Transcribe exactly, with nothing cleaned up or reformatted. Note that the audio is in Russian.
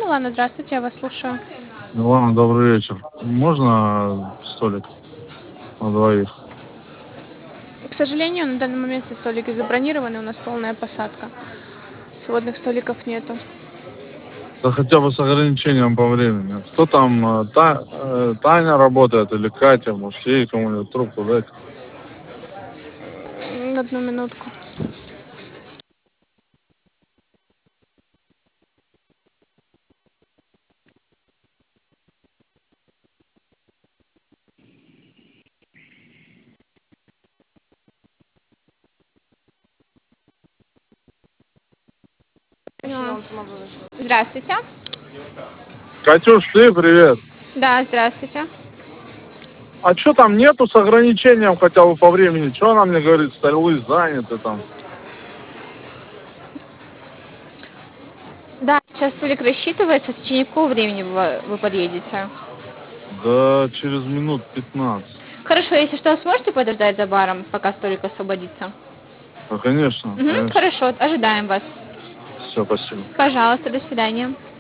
Милана, здравствуйте, я вас слушаю. Милана, добрый вечер. Можно столик на двоих? К сожалению, на данный момент все столики забронированы, у нас полная посадка. Свободных столиков нету. Да хотя бы с ограничением по времени. Кто там, э, Та- э, Таня работает или Катя? Может, ей кому-нибудь трубку дать? М, Одну минутку. А, Здравствуйте. Катюш, ты привет. Да, здравствуйте. А что там нету с ограничением хотя бы по времени? Что она мне говорит, столы заняты там? Да, сейчас столик рассчитывается, в течение какого времени вы, вы подъедете? Да через минут пятнадцать. Хорошо, если что, сможете подождать за баром, пока столик освободится? Ну, конечно, Угу, конечно. хорошо, ожидаем вас. Все, спасибо. Пожалуйста, до свидания.